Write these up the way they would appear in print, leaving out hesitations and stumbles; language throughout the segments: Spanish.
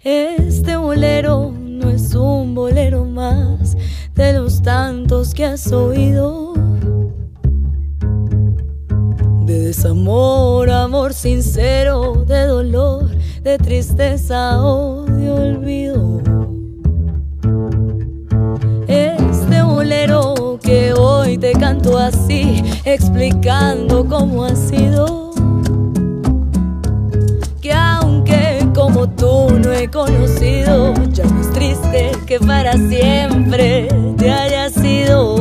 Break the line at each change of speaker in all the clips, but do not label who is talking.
Este bolero no es un bolero más de los tantos que has oído. De desamor, amor sincero, de dolor, de tristeza o de olvido. Este bolero que hoy te canto así, explicando cómo ha sido. Que aunque como tú no he conocido, ya no es triste que para siempre te haya sido.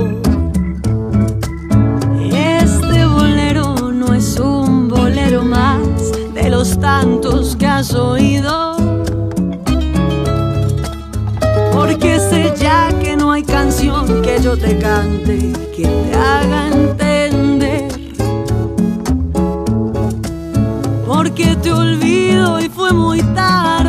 Este bolero no es un bolero más de los tantos que has oído, porque sé ya que no hay canción que yo te cante que te haga entender. Porque te olvido y fue muy tarde.